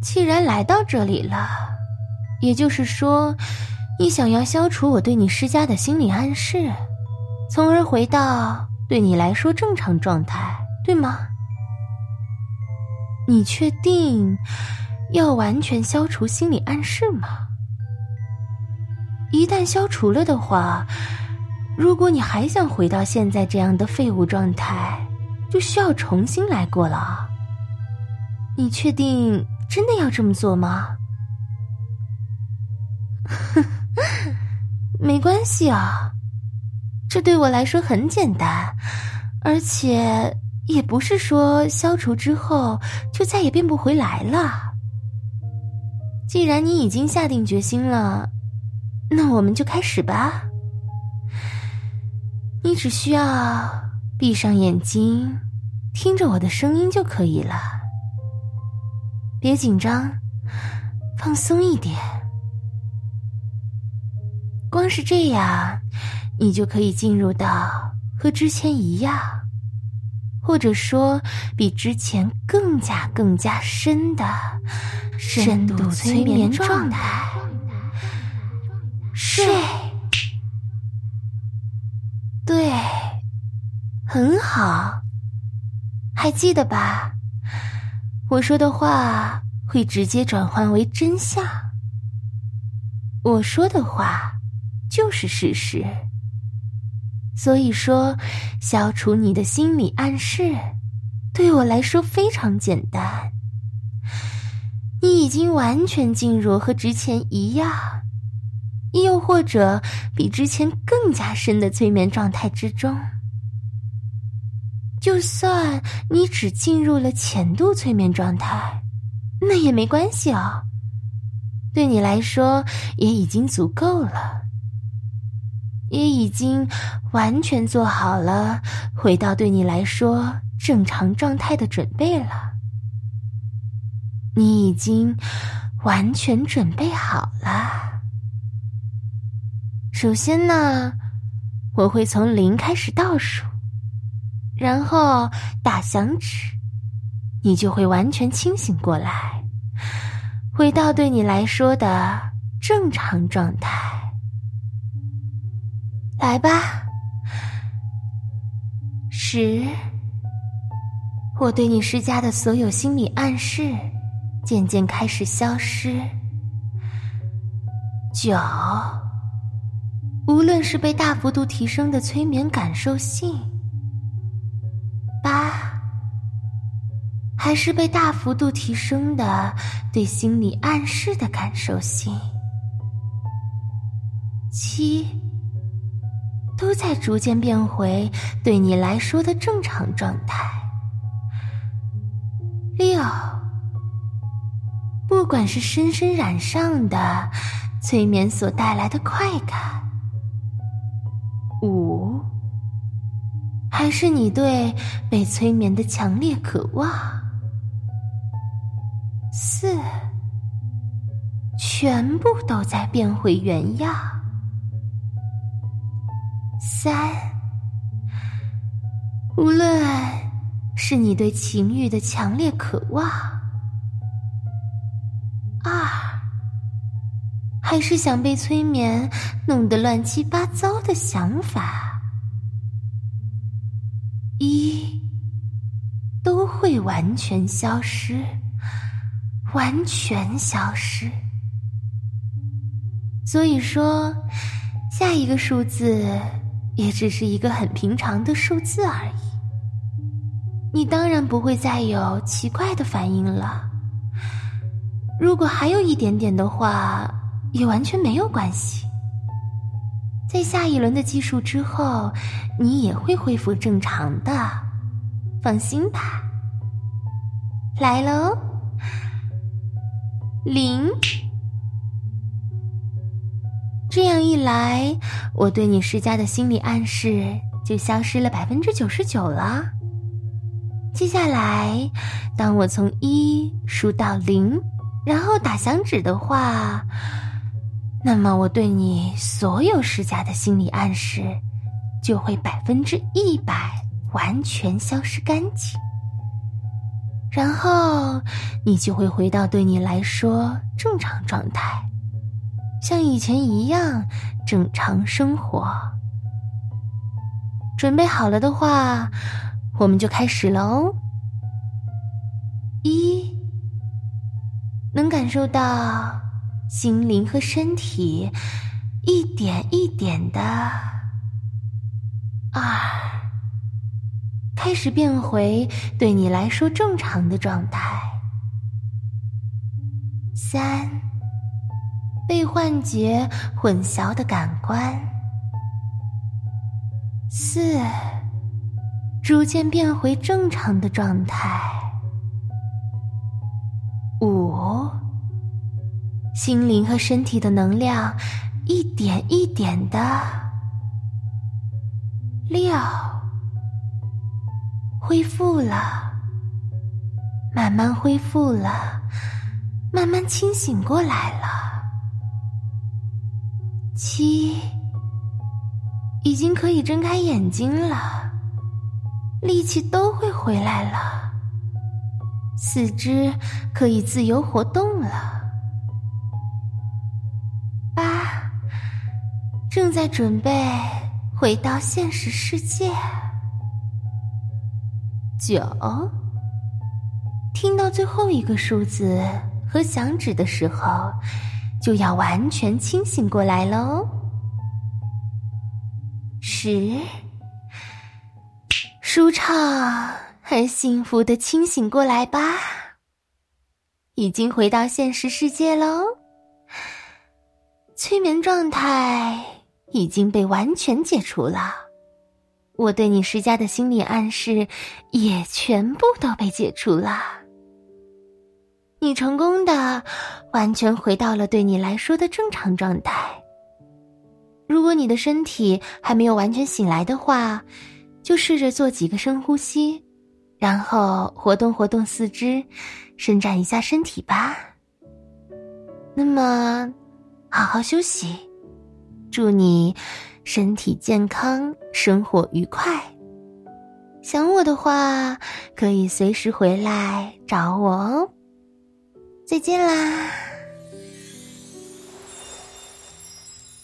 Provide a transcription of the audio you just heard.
既然来到这里了，也就是说，你想要消除我对你施加的心理暗示，从而回到对你来说正常状态，对吗？你确定要完全消除心理暗示吗？一旦消除了的话，如果你还想回到现在这样的废物状态，就需要重新来过了。你确定真的要这么做吗？没关系啊，这对我来说很简单，而且也不是说消除之后就再也变不回来了。既然你已经下定决心了，那我们就开始吧。你只需要闭上眼睛，听着我的声音就可以了。别紧张，放松一点。光是这样，你就可以进入到和之前一样，或者说比之前更加深的深度催眠状态。睡。对，很好。还记得吧？我说的话会直接转换为真相。我说的话就是事实。所以说，消除你的心理暗示，对我来说非常简单。你已经完全进入和之前一样，又或者比之前更加深的催眠状态之中。就算你只进入了浅度催眠状态，那也没关系哦，对你来说也已经足够了，也已经完全做好了回到对你来说正常状态的准备了。你已经完全准备好了。首先呢，我会从0开始倒数，然后打响指，你就会完全清醒过来，回到对你来说的正常状态。来吧。10，我对你施加的所有心理暗示渐渐开始消失。9，无论是被大幅度提升的催眠感受性，8，还是被大幅度提升的对心理暗示的感受性，7，都在逐渐变回对你来说的正常状态。6，不管是深深染上的催眠所带来的快感，5，还是你对被催眠的强烈渴望，4，全部都在变回原样。3，无论是你对情欲的强烈渴望，2，还是想被催眠弄得乱七八糟的想法，1，都会完全消失，完全消失。所以说，下一个数字也只是一个很平常的数字而已。你当然不会再有奇怪的反应了。如果还有一点点的话，也完全没有关系。在下一轮的计数之后，你也会恢复正常的，放心吧。来喽，0。这样一来，我对你施加的心理暗示就消失了99%了。接下来，当我从1数到0，然后打响指的话，那么我对你所有施加的心理暗示就会100%完全消失干净。 然后你就会回到对你来说正常状态，像以前一样正常生活。准备好了的话，我们就开始了哦。1，能感受到心灵和身体一点一点的。2，开始变回对你来说正常的状态。3，被幻觉混淆的感官。4，逐渐变回正常的状态。5，心灵和身体的能量一点一点的。6，恢复了，慢慢恢复了，慢慢清醒过来了。7，已经可以睁开眼睛了，力气都会回来了，四肢可以自由活动了。8，正在准备回到现实世界。9，听到最后一个数字和响指的时候，就要完全清醒过来喽。10，舒畅而幸福地清醒过来吧，已经回到现实世界喽。催眠状态已经被完全解除了，我对你施加的心理暗示也全部都被解除了。你成功的完全回到了对你来说的正常状态。如果你的身体还没有完全醒来的话，就试着做几个深呼吸，然后活动活动四肢，伸展一下身体吧。那么好好休息，祝你身体健康，生活愉快。想我的话，可以随时回来找我哦。再见啦。